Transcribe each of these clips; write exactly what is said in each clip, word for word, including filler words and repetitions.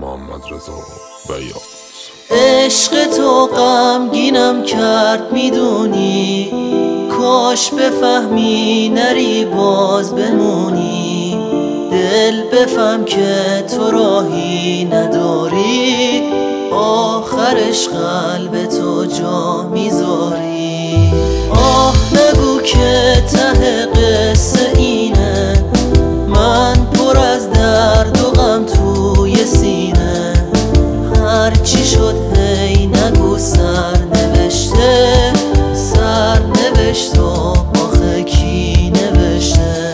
محمد رضا بیات. عشق تو غمگینم کرد میدونی، کاش بفهمی نری باز بمونی. دل بفهم که تو راهی نداری، آخرش قلب تو جا میذاری. آه نگو که ته قصه اینه، من پر از درد و غم توی سینه. هرچی شد هی نگو سر نوشته، سر نوشت و آخه کی نوشته.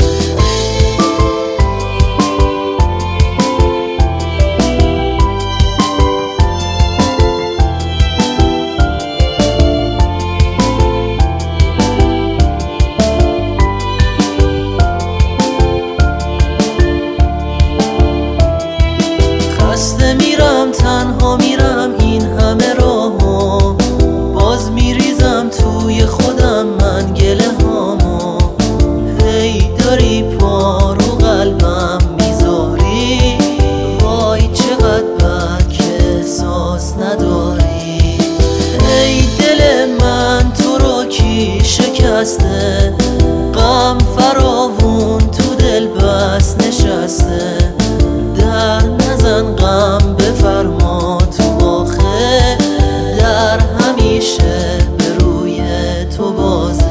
خسته میرم تنها میرم این همه راهو، باز میریزم توی خودم من گله هامو. هی داری پا رو قلبم میذاری، وای چقدر بد که احساس نداری. ای دل من تو رو کی شکسته، غم فراوون تو دل بس نشسته. در نزن غم بفرما تو آخه، در همیشه به روی تو بازه.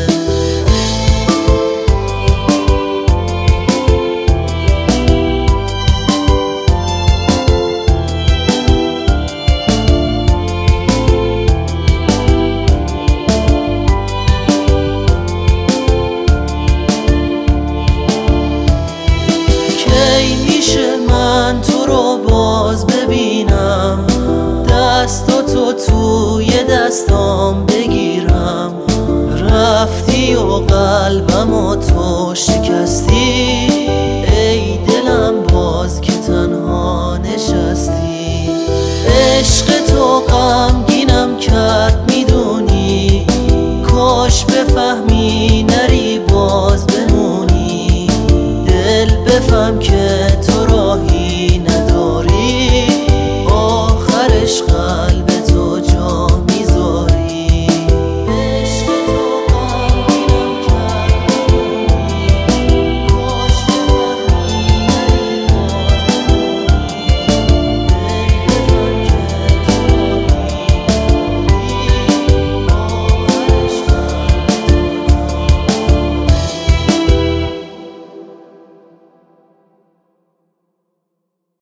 کی میشه من تو رو باز ببینم، دستاتو توی دستام بگیرم. رفتی و قلبمو تو شکستی،